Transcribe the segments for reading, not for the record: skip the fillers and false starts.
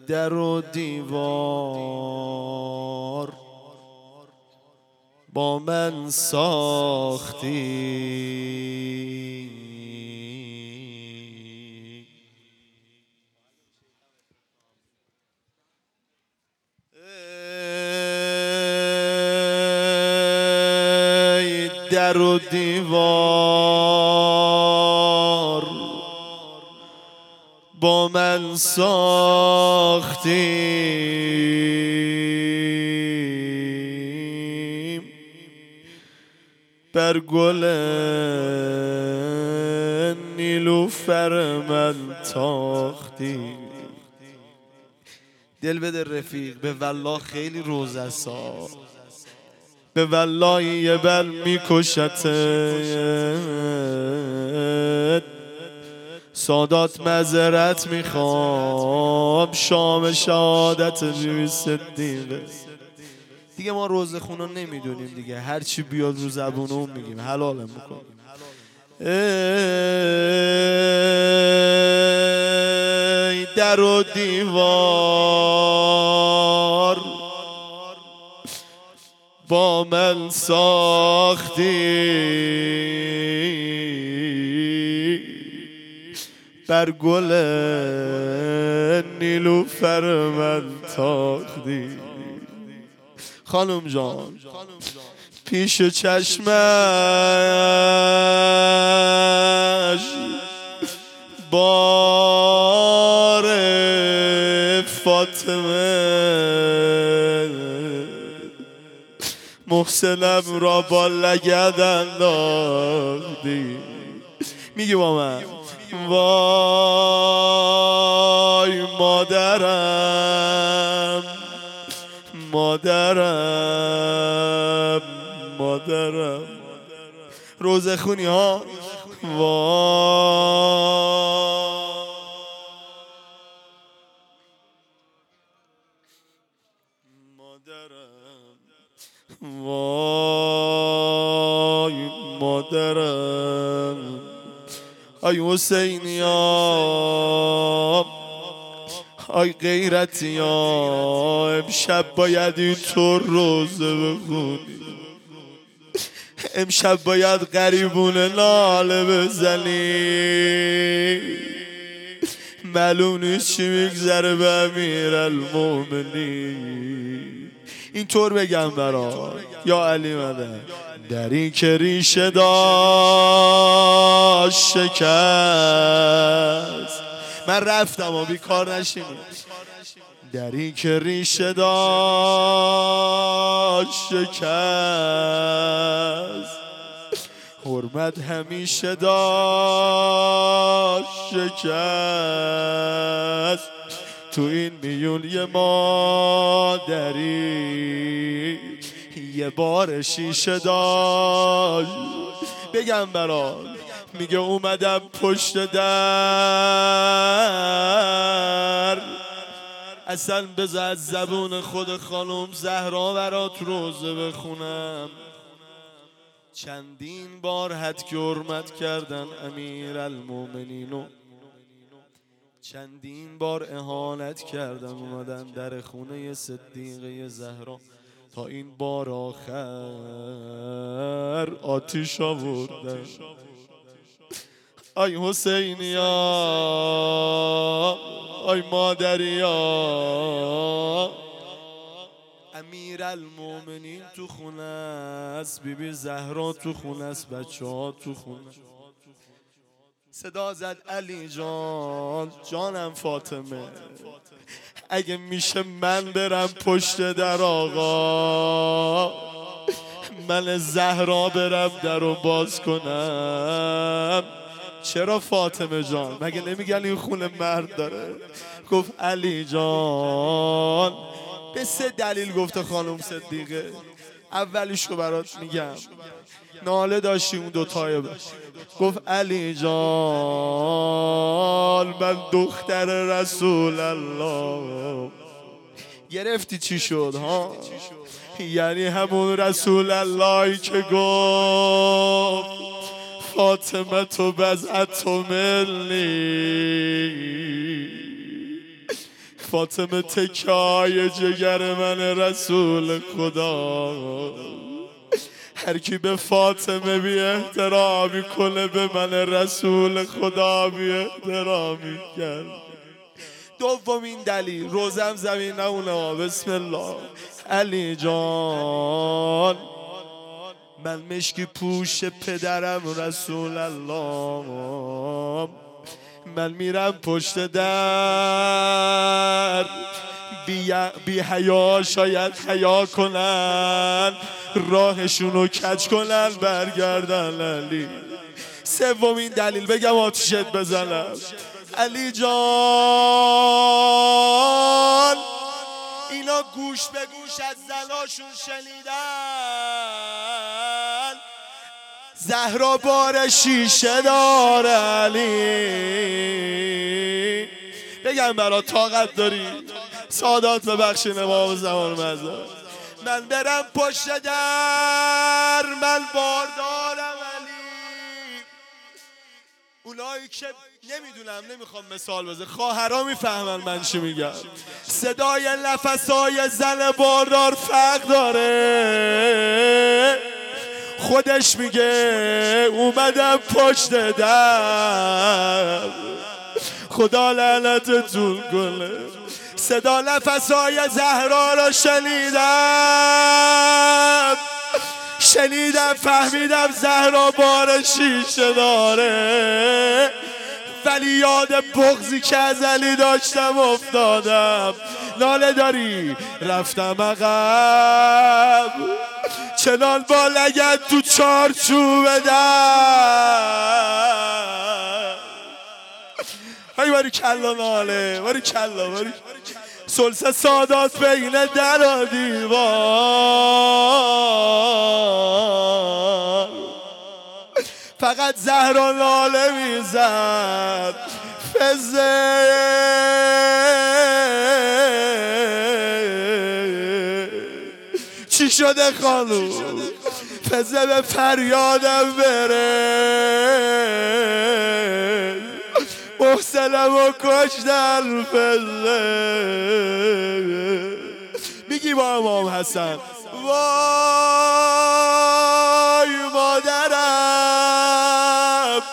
در و دیوار با من ساختی، ای در و دیوار با من ساختیم، بر گل نیلوفر من تاختیم. دل بده رفیق، به والله خیلی روز است، به والله یه بل میکشتت. سادات معذرت میخوام، شام شهادت بی صدیقه. دیگه ما روز خونو نمیدونیم دیگه، هرچی بیاد رو زبونمون میگیم، حلالم میکنیم. ای در و دیوار با من ساختی، بر گل نیلوفر من تاختی. خانم جان پیش چشمش بار فاطمه، محسنم را با لگد انداختی. میگی با من وای مادرم، مادرم، مادرم. روزه خونی ها وای مادرم، وای مادرم. ای حسینیا، ای غیرتیا، امشب باید اینطور روزه بخونی، امشب باید غریبونه ناله بزنی. معلوم نیست چی میگذره به امیرالمومنین. اینطور بگم برات یا علی مدد. دری که ریشه داشت شکست، من رفتم و بیکار نشینی. دری که ریشه داشت شکست، حرمت همیشه داشت شکست. تو این میون یه مادری یه بار شیشه داشت. بگم برات، میگه اومدم پشت در، اصلا بذار از زبون خود خانم زهرا برات روزه بخونم. چندین بر حد که حرمت کردن امیرالمومنینو، چندین بار اهانت کردن، اومدن در خونه صدیقه زهرا، تا این بار آخر آتیش آوردن. ای حسینیا، ای مادریا، امیرالمومنین تو خونه است، بی بی زهرا تو خونه است، بچه ها تو خونه. صدا زد علی جان، جانم فاطمه، اگه میشه من برم پشت در آقا، من زهرا برم در رو باز کنم. چرا فاطمه جان؟ مگه نمیگن این خونه مرد داره؟ گفت علی جان به 3 دلیل گفته خانم صدیقه. اولیشو برات میگم، ناله داشتی اون دوتای. گفت علی جان من دختر رسول الله. گرفتی چی شد ها؟ یعنی همون رسول اللهی که گفت فاطمه تو بزعت منی، فاطمه تکای جگر من رسول خدا. هر کی به فاطمه بی احترامی کنه به من رسول خدا بی احترامی کرد. دومین دلیل روزم زمین نمونه. بسم الله. علی جان من مشکی پوش پدرم رسول الله. من میرم پشت در بی حیا شاید حیا کنن راهشونو کج کنن برگردن علی. سومین دلیل بگم آتیشت بزنم. علی جان اینا گوش به گوش از زناشون شنیدن زهرا بار شیشه داره علی. بگم برا طاقت داری سادات ببخشین امام زمان مزار. من برم پشت در من باردارم علی. اونایی که نمیخوام مثال بزنم خواهرها میفهمن من چی میگم. صدای نفسای زن باردار فرق داره. خودش میگه اومدم پشت در خدا لعنتتون کنه. صدا نفسای زهرا را شنیدم فهمیدم زهرا بار شیشه داره. ولی یاد بغضی که از علی داشتم افتادم. ناله داری رفتم عقب چنان با لگد تو چارچوب در. هی باری کلا ناله باری کلا باری سلسه سادات بین در و دیوار. فقط زهرا ناله میزد فزه چی شده خانوم فزه به فریادم بره محسنم و کشتن فزه. میگی با امام حسن وای مادرم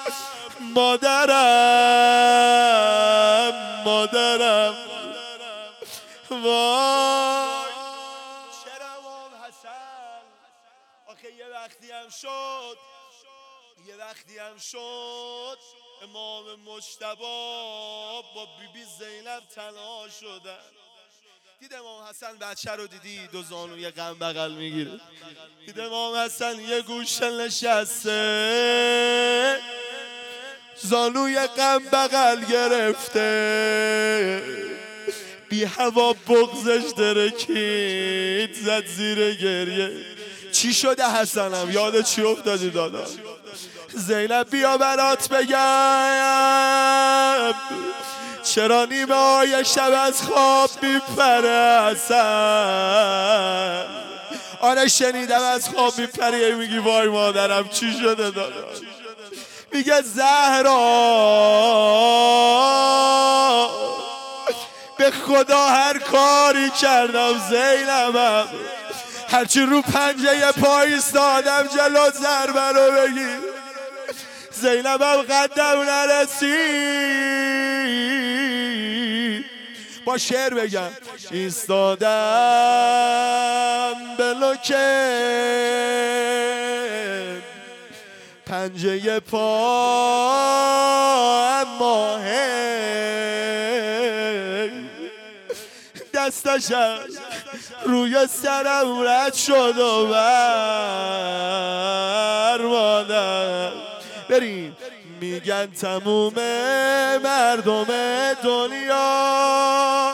وای. چرا امام حسن آخه یه وقتی هم شد امام مجتبی با بیبی زینب تنها شدن. دید امام حسن بچه رو دیدی دو زانوی غم بغل میگیره. دید امام حسن یه گوشه نشسته زانوی غم بغل گرفته بی هوا بغزش درکید زد زیر گریه. چی شده حسنم یاد چی افتادی دادا؟ زینب بیا برات بگم چرا نیمه های شب از خواب میپره حسن. آره شنیدم از خواب میپری. میگی وای مادرم چی شده دادا؟ میگه زهرا به خدا هر کاری کردم زینبم هرچی رو پنجه پا ایستادم جلو ضربه رو بگیر زینبم قدم نرسید. با شعر بگم ایستادم بلوکه پنجه پا اما دستشم روی سرم رد شد و برمادم. بریم میگن تموم مردم دنیا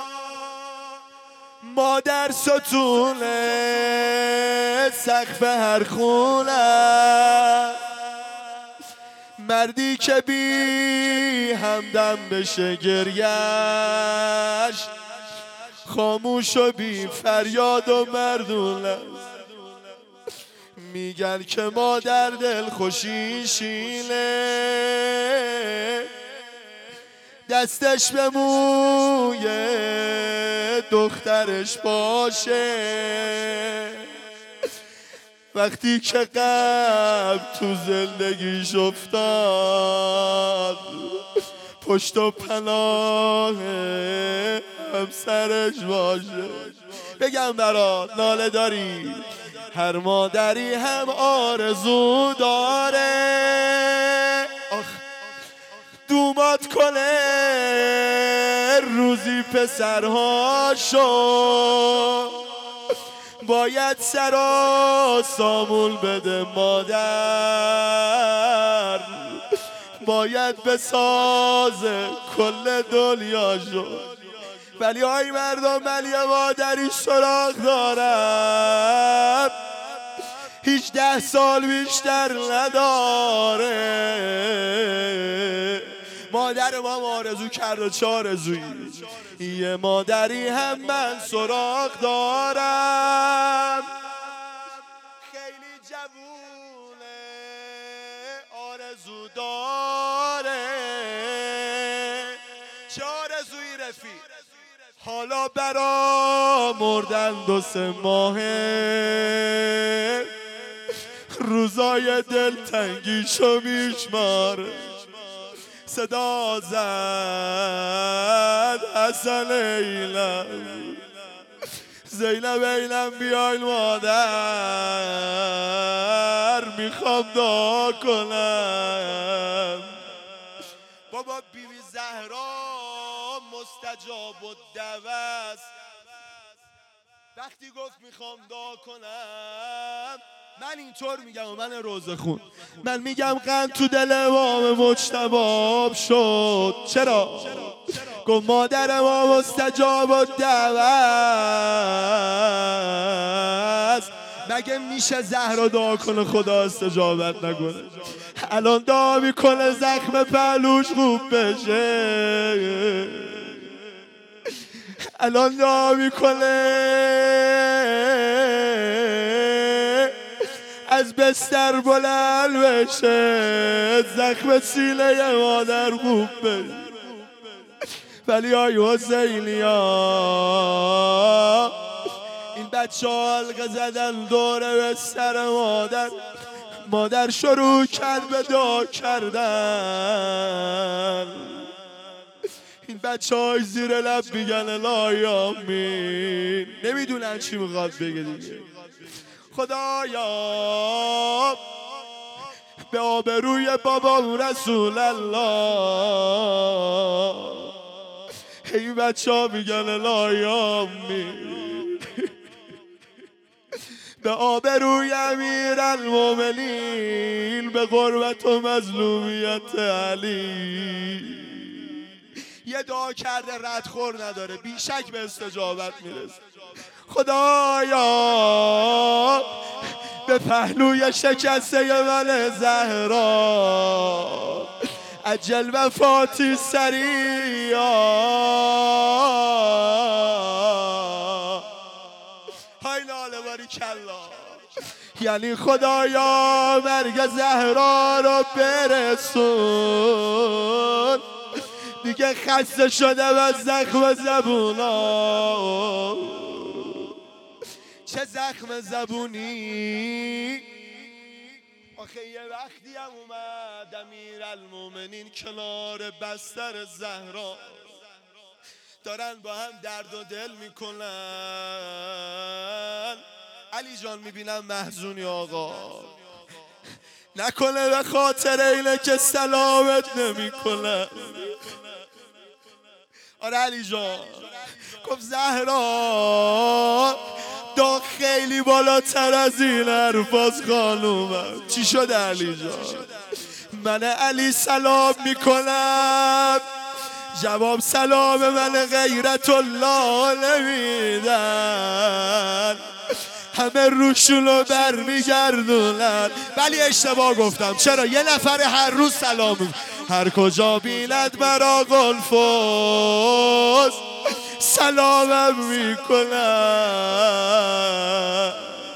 مادر ستونه سقف هر خونه. مردی که بی همدم بشه گریش خاموش و بی فریاد و مردونه. میگن که مادر دل خوشیشینه دستش به موی دخترش باشه، وقتی که قلب تو زندگیش افتاد پشت و پناه همسرش باشه. بگم برات ناله داری، هر مادری هم آرزو داره دومات کنه روزی پسرهاشو، باید سرا سامون بده مادر، باید بسازه کل دنیاشو. ولی آی مردم، ولی مادری سراغ دارم 18 سال بیشتر نداره. مادر ما آرزو کرد و 4 آرزویی، یه مادری هم من سراغ دارم. خیلی جوونه آرزو داره، چه آرزویی رفیق؟ حالا برا مردن 2-3 ماهه، روزای دلتنگیشو میشماره. صدا زد حسن ایلم، زینب ایلم بیاین مادر میخوام دعا کنم. بابا بیبی زهرا مستجاب الدعوت وقتی گفت میخوام دعا کنم، من اینطور میگم و من روزه خون، من میگم قند تو دل امام مجتبی شد. چرا؟ گفت مادر ما مستجاب الدعوت. مگه میشه زهرا دعا کنه خدا استجابت نکنه؟ الان دعا میکنه زخم پهلوش خوب بشه، الان دعا میکنه از بستر بلند بشه، زخم سینه مادر خوب بشه. ولی آی حسینیا، این بچه ها حلقه زدن دور بستر مادر، مادر شروع کرد به دعا کردن. این بچه های زیر لب میگن الهی آمین، نمیدونن چی میخواد بگه دیگه. خدایا به آبروی بابام رسول الله، این بچه ها میگن الهی آمین. به آبروی امیرالمومنین، به غربت و مظلومیت علی. یه دعا کرده ردخور نداره، بیشک به استجابت میرسه. خدایا به پهلوی شکسته من زهرا عجل وفاتی سریعا. های لاله باریکالله. یعنی خدایا مرگ زهرا رو برسون، دیگه خسته شده از زخم زبونا. چه زخم زبونی؟ آخه یه وقتی هم اومد امیرالمومنین کنار بستر زهرا، دارن با هم درد و دل میکنن. علی جان میبینم محزونی آقا، نکنه به خاطر اینه که سلامت نمیکنه. آره علی جان گفت زهرا دا خیلی بالاتر از این حرفاز خانومم. چی شده علی جان؟ من علی سلام میکنم، جواب سلام من غیرت الله نمیدن، همه روشونو برمیگردونن. ولی اشتباه گفتم. چرا؟ یه نفر هر روز سلام، هر کجا بیند مرا گلفوز سلامم میکنن.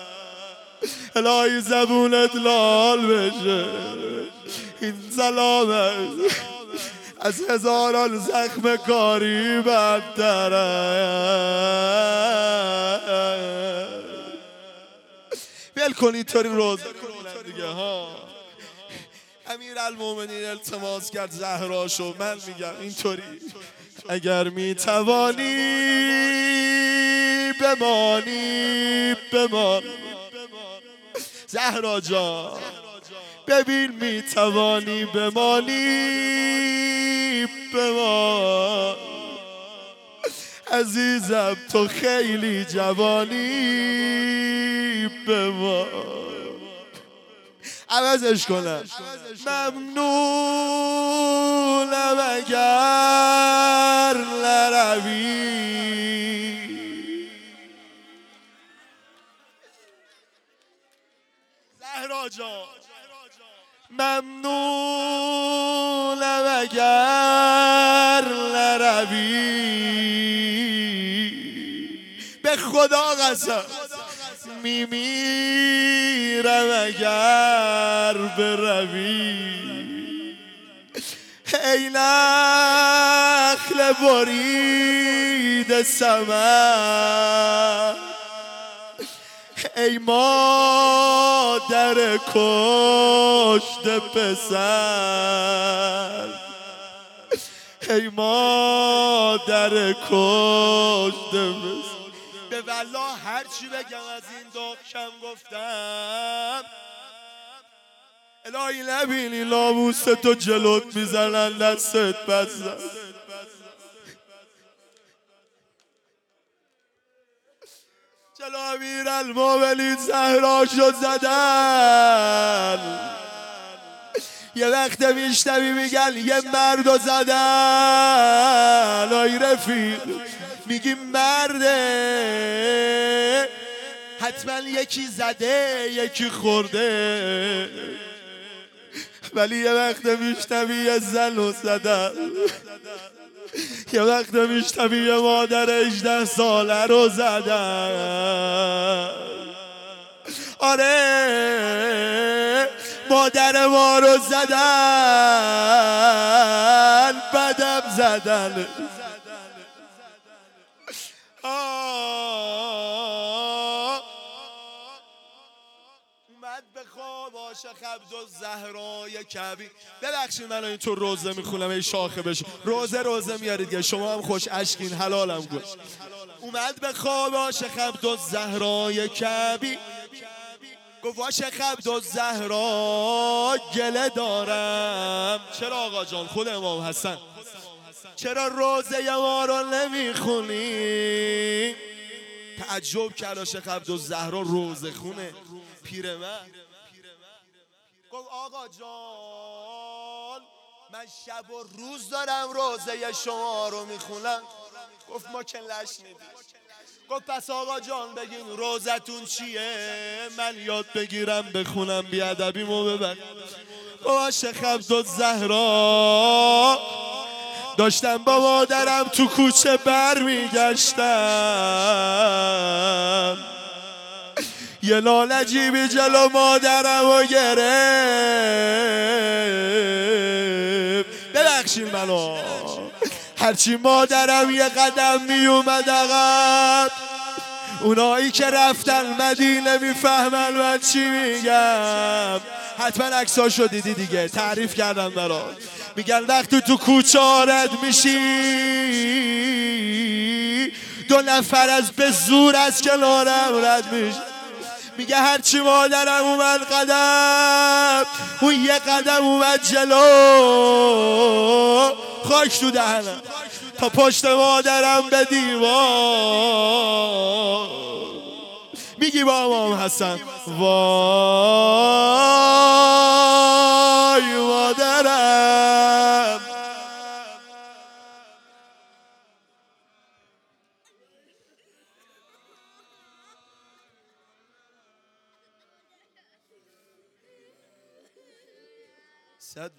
الهی زبونت لال بشه، این سلامت از هزاران زخم کاری بدتره. ول کن اینطوری روزه کنن دیگه ها. امیرالمومنین التماس کرد زهراشو، من میگم اینطوری اگر میتوانی بمانی بمان. زهرا جان ببین میتوانی بمانی بمان. عزیزم تو خیلی جوانی بمان. عوضش کنم ممنونم اگر نروی. زهرا جان ممنونم اگر نروی. به خدا قسم میمیرم اگر بروی. ای نخل برید ثمر، ای مادر کشته پسر، ای مادر کشته پسر. به والله هر چی بگم از این داغ کم گفتم. الهی نبینی ناموس تو جلوت میزنن دستت بزن. جلو امیرالمومنین زهراشو زدن. یه وقت میشنوی میگن یه مردو زدن. آی رفیق میگی مرده حتما یکی زده یکی خورده، ولی یه وقت میشنوی یه زنو زدن. یه وقت میشنوی یه مادر 18 ساله رو زدن. آره مادر ما رو زدن، بدم زدن. اومد به خواب عاشق عبدالزهرای کعبی. ببخشید من اینطور روزه میخونم ای شاخه بشه. روزه میارید شما هم خوش اشکین حلالم گوش. اومد به خواب عاشق عبدالزهرای کعبی. گفت عاشق عبدالزهرا گله دارم. چرا آقا جان؟ خود امام حسن چرا روزه ما رو نمیخونی؟ تعجب کرد عاشق عبدالزهرا روزه خونه پیرمرد. گفت آقا جان من شب و روز دارم روزه شما رو میخونم. گفت ما که نشنیدیم. گفت پس آقا جان بگین روزتون چیه من یاد بگیرم بخونم بیادبیمو ببر. عاشق عبدالزهرا داشتم با مادرم تو کوچه بر میگشتم. یه لالجیبی جلو مادرم و گرفت. ببخشید منو. هرچی مادرم یه قدم می اومد عقب، اونایی که رفتن مدینه میفهمن من چی میگم. حتما عکساشو دیدی دیگه، تعریف کردم برات. میگن وقتی تو کوچه رد میشی 2 نفر از به زور از کنارم رد میشه. میگه هرچی مادرم اومد قدم، اون یه قدم اومد جلو، خاک تو دهنم تا پشت مادرم به دیوار. میگی با امام حسن وای مادرم. صد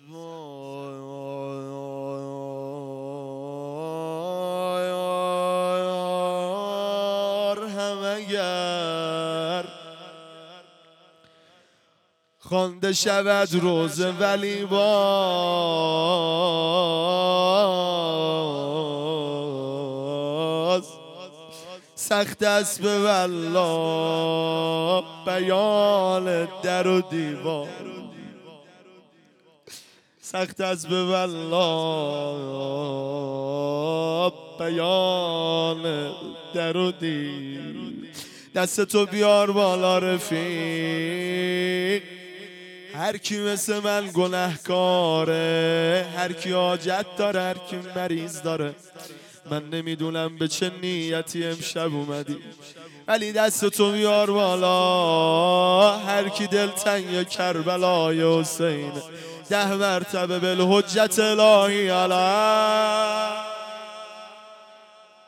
بار هم اگر خوانده شود روز ولی باز سخت است به والله بیان در و دیوار، سخت است به والله بیان در و دیوار. دست تو بیار بالا رفیق، هر کی مثل من گنهکاره، هر کی حاجت داره، هر کی مریض داره. من نمیدونم به چه نیتی امشب اومدی، ولی دست تو بیار بالا. هر کی دلتنگ کربلای حسین 10 مرتبه بالحجت الهی علی